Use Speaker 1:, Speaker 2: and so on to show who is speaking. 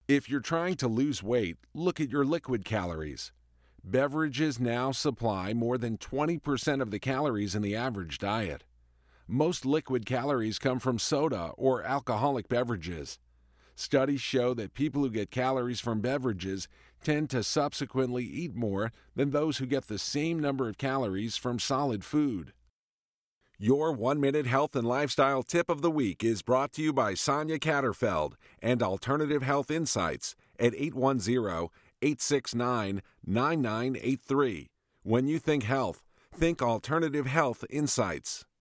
Speaker 1: If you're trying to lose weight, look at your liquid calories. Beverages now supply more than 20% of the calories in the average diet. Most liquid calories come from soda or alcoholic beverages. Studies show that people who get calories from beverages tend to subsequently eat more than those who get the same number of calories from solid food. Your 1-minute health and lifestyle tip of the week is brought to you by Sonia Catterfeld and Alternative Health Insights at 810-869-9983. When you think health, think Alternative Health Insights.